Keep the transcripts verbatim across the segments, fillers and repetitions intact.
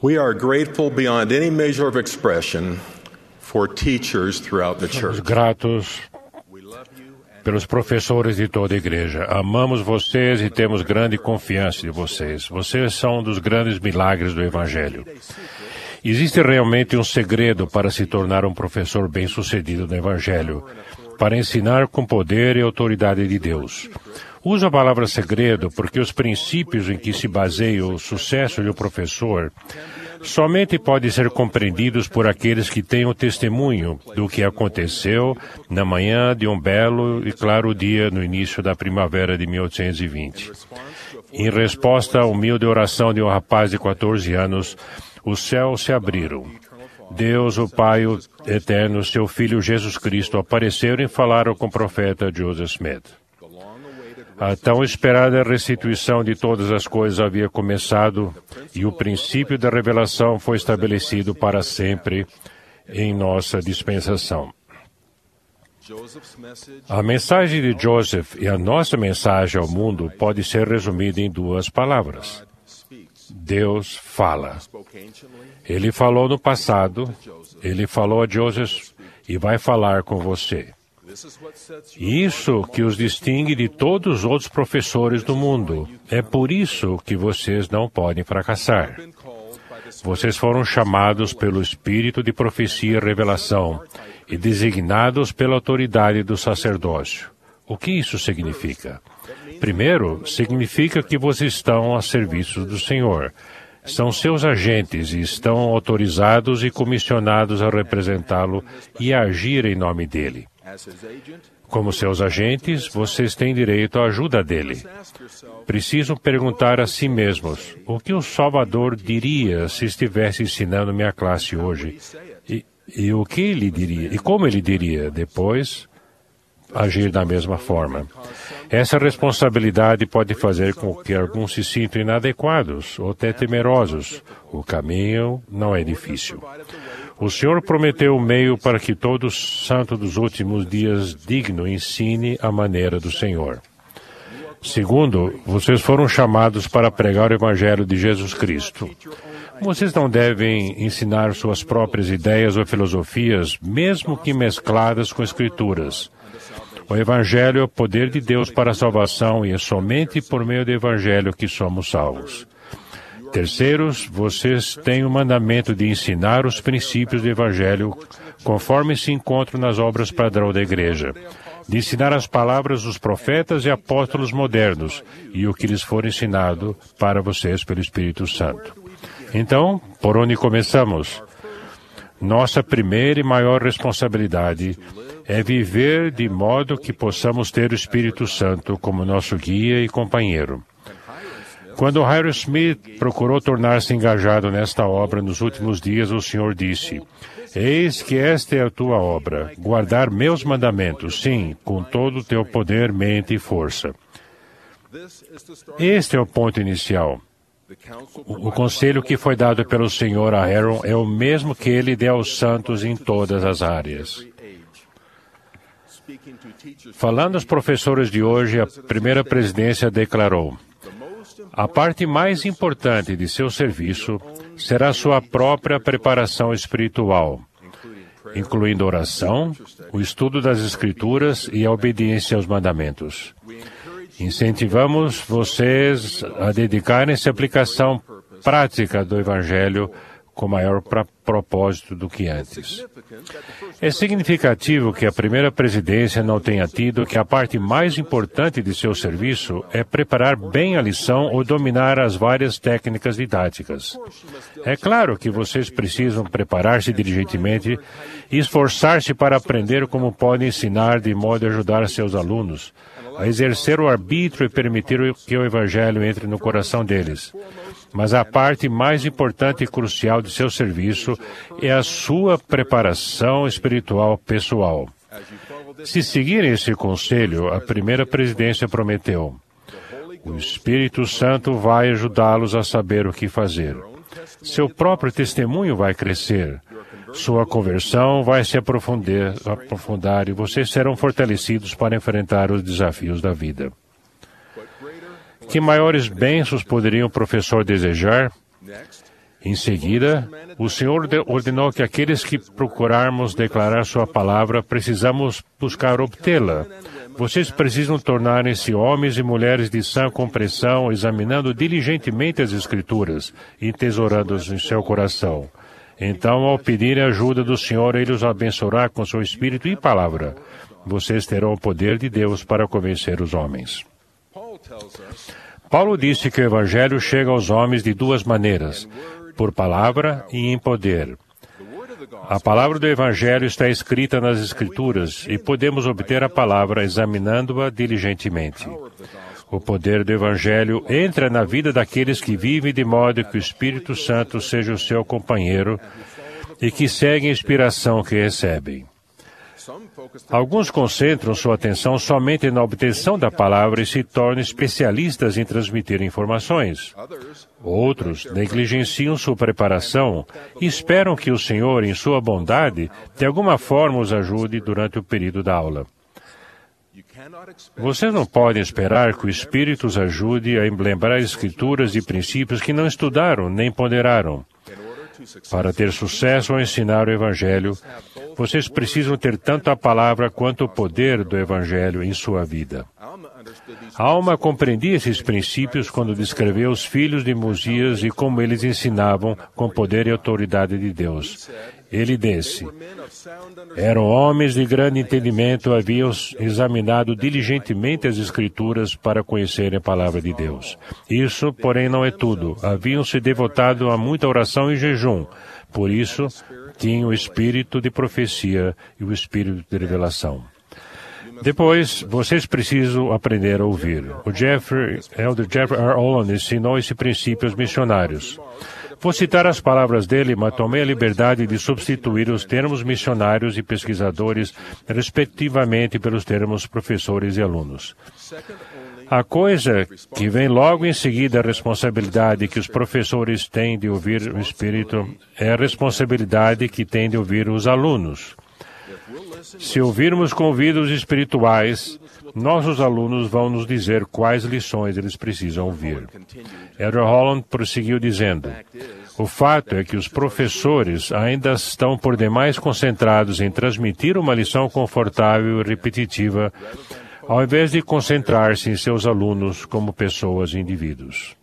We are grateful beyond any measure of expression for teachers throughout the Somos church. gratos pelos professores de toda a igreja. Amamos vocês e temos grande confiança de vocês. Vocês são um dos grandes milagres do Evangelho. Existe realmente um segredo para se tornar um professor bem-sucedido no Evangelho, para ensinar com poder e autoridade de Deus. Uso a palavra segredo porque os princípios em que se baseia o sucesso de um professor somente podem ser compreendidos por aqueles que têm o testemunho do que aconteceu na manhã de um belo e claro dia no início da primavera de mil oitocentos e vinte. Em resposta à humilde oração de um rapaz de quatorze anos, os céus se abriram. Deus, o Pai Eterno, seu Filho Jesus Cristo, apareceram e falaram com o profeta Joseph Smith. A tão esperada restituição de todas as coisas havia começado e o princípio da revelação foi estabelecido para sempre em nossa dispensação. A mensagem de Joseph e a nossa mensagem ao mundo pode ser resumida em duas palavras. Deus fala. Ele falou no passado, ele falou a Joseph e vai falar com você. Isso que os distingue de todos os outros professores do mundo. É por isso que vocês não podem fracassar. Vocês foram chamados pelo Espírito de profecia e revelação e designados pela autoridade do sacerdócio. O que isso significa? Primeiro, significa que vocês estão a serviço do Senhor. São seus agentes e estão autorizados e comissionados a representá-lo e a agir em nome dele. Como seus agentes, vocês têm direito à ajuda dele. Precisam perguntar a si mesmos, o que o Salvador diria se estivesse ensinando minha classe hoje? E, e o que ele diria? E como ele diria? Depois, agir da mesma forma. Essa responsabilidade pode fazer com que alguns se sintam inadequados ou até temerosos. O caminho não é difícil. O Senhor prometeu um meio para que todo santo dos últimos dias digno ensine a maneira do Senhor. Segundo, vocês foram chamados para pregar o Evangelho de Jesus Cristo. Vocês não devem ensinar suas próprias ideias ou filosofias, mesmo que mescladas com Escrituras. O Evangelho é o poder de Deus para a salvação e é somente por meio do Evangelho que somos salvos. Terceiros, vocês têm o mandamento de ensinar os princípios do Evangelho conforme se encontram nas obras padrão da Igreja, de ensinar as palavras dos profetas e apóstolos modernos e o que lhes for ensinado para vocês pelo Espírito Santo. Então, por onde começamos? Nossa primeira e maior responsabilidade é viver de modo que possamos ter o Espírito Santo como nosso guia e companheiro. Quando Hiram Smith procurou tornar-se engajado nesta obra nos últimos dias, o Senhor disse, eis que esta é a tua obra, guardar meus mandamentos, sim, com todo o teu poder, mente e força. Este é o ponto inicial. O, o conselho que foi dado pelo Senhor a Aaron é o mesmo que ele deu aos santos em todas as áreas. Falando aos professores de hoje, a primeira presidência declarou, a parte mais importante de seu serviço será sua própria preparação espiritual, incluindo oração, o estudo das Escrituras e a obediência aos mandamentos. Incentivamos vocês a dedicarem-se à aplicação prática do Evangelho com maior pra- propósito do que antes. É significativo que a primeira presidência não tenha tido que a parte mais importante de seu serviço é preparar bem a lição ou dominar as várias técnicas didáticas. É claro que vocês precisam preparar-se diligentemente e esforçar-se para aprender como podem ensinar de modo a ajudar seus alunos a exercer o arbítrio e permitir que o Evangelho entre no coração deles. Mas a parte mais importante e crucial de seu serviço é a sua preparação espiritual pessoal. Se seguirem esse conselho, a primeira presidência prometeu, o Espírito Santo vai ajudá-los a saber o que fazer. Seu próprio testemunho vai crescer. Sua conversão vai se aprofundar, aprofundar e vocês serão fortalecidos para enfrentar os desafios da vida. Que maiores bênçãos poderia um professor desejar? Em seguida, o Senhor ordenou que aqueles que procurarmos declarar sua palavra, precisamos buscar obtê-la. Vocês precisam tornarem-se homens e mulheres de sã compreensão, examinando diligentemente as Escrituras e entesourando-as em seu coração. Então, ao pedirem a ajuda do Senhor, Ele os abençoará com seu Espírito e palavra. Vocês terão o poder de Deus para convencer os homens. Paulo disse que o Evangelho chega aos homens de duas maneiras, por palavra e em poder. A palavra do Evangelho está escrita nas Escrituras e podemos obter a palavra examinando-a diligentemente. O poder do Evangelho entra na vida daqueles que vivem de modo que o Espírito Santo seja o seu companheiro e que seguem a inspiração que recebem. Alguns concentram sua atenção somente na obtenção da palavra e se tornam especialistas em transmitir informações. Outros negligenciam sua preparação e esperam que o Senhor, em sua bondade, de alguma forma os ajude durante o período da aula. Vocês não podem esperar que o Espírito os ajude a lembrar as Escrituras e princípios que não estudaram nem ponderaram. Para ter sucesso ao ensinar o Evangelho, vocês precisam ter tanto a palavra quanto o poder do Evangelho em sua vida. Alma compreendia esses princípios quando descreveu os filhos de Mosias e como eles ensinavam com poder e autoridade de Deus. Ele disse: eram homens de grande entendimento, haviam examinado diligentemente as Escrituras para conhecerem a palavra de Deus. Isso, porém, não é tudo. Haviam se devotado a muita oração e jejum. Por isso, tinham o espírito de profecia e o espírito de revelação. Depois, vocês precisam aprender a ouvir. O Jeffrey, Elder Jeffrey R. Holland ensinou esse princípio aos missionários. Vou citar as palavras dele, mas tomei a liberdade de substituir os termos missionários e pesquisadores, respectivamente, pelos termos professores e alunos. A coisa que vem logo em seguida a responsabilidade que os professores têm de ouvir o Espírito é a responsabilidade que têm de ouvir os alunos. Se ouvirmos com ouvidos espirituais, nossos alunos vão nos dizer quais lições eles precisam ouvir. Elder Holland prosseguiu dizendo: o fato é que os professores ainda estão por demais concentrados em transmitir uma lição confortável e repetitiva, ao invés de concentrar-se em seus alunos como pessoas e indivíduos.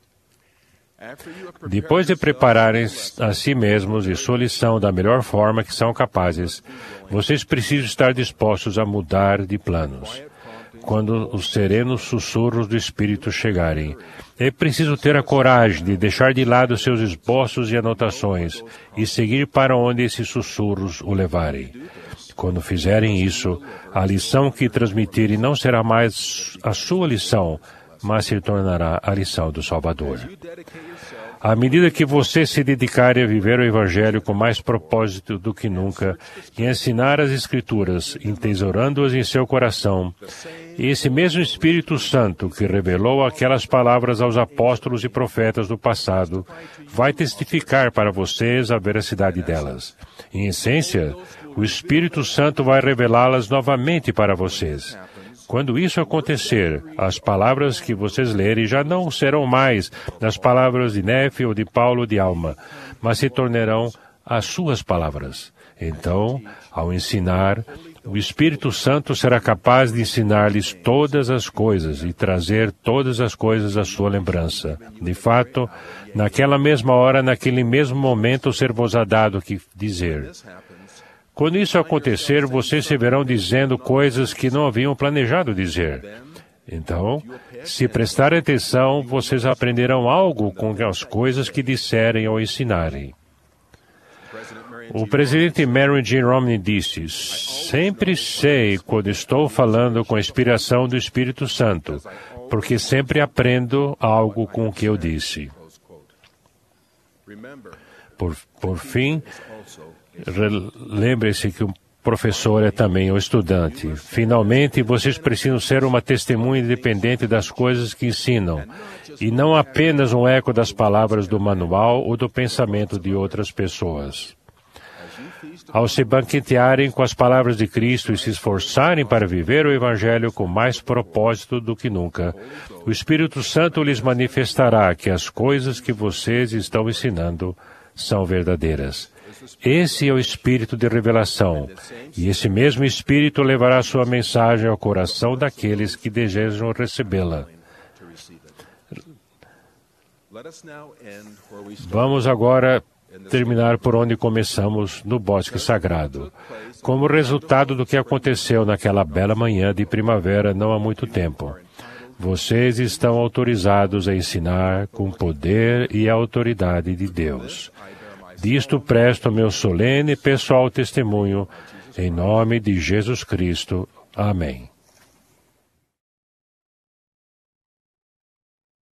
Depois de prepararem a si mesmos e sua lição da melhor forma que são capazes, vocês precisam estar dispostos a mudar de planos. Quando os serenos sussurros do Espírito chegarem, é preciso ter a coragem de deixar de lado seus esboços e anotações e seguir para onde esses sussurros o levarem. Quando fizerem isso, a lição que transmitirem não será mais a sua lição, mas se tornará a lição do Salvador. À medida que você se dedicarem a viver o Evangelho com mais propósito do que nunca e ensinar as Escrituras, entesourando-as em seu coração, esse mesmo Espírito Santo que revelou aquelas palavras aos apóstolos e profetas do passado vai testificar para vocês a veracidade delas. Em essência, o Espírito Santo vai revelá-las novamente para vocês. Quando isso acontecer, as palavras que vocês lerem já não serão mais as palavras de Nefe ou de Paulo ou de Alma, mas se tornarão as suas palavras. Então, ao ensinar, o Espírito Santo será capaz de ensinar-lhes todas as coisas e trazer todas as coisas à sua lembrança. De fato, naquela mesma hora, naquele mesmo momento, ser-vos-á dado o que dizer. Quando isso acontecer, vocês se verão dizendo coisas que não haviam planejado dizer. Então, se prestarem atenção, vocês aprenderão algo com as coisas que disserem ou ensinarem. O presidente Marion G. Romney disse: sempre sei quando estou falando com a inspiração do Espírito Santo, porque sempre aprendo algo com o que eu disse. Por, por fim, lembre-se que o professor é também o estudante. Finalmente, vocês precisam ser uma testemunha independente das coisas que ensinam, e não apenas um eco das palavras do manual ou do pensamento de outras pessoas. ao se banquetearem com as palavras de Cristo e se esforçarem para viver o Evangelho com mais propósito do que nunca, o Espírito Santo lhes manifestará que as coisas que vocês estão ensinando são verdadeiras. Esse é o Espírito de revelação, e esse mesmo Espírito levará sua mensagem ao coração daqueles que desejam recebê-la. Vamos agora terminar por onde começamos, no bosque sagrado. Como resultado do que aconteceu naquela bela manhã de primavera não há muito tempo, vocês estão autorizados a ensinar com o poder e a autoridade de Deus. Disto presto meu solene e pessoal testemunho, em nome de Jesus Cristo. Amém.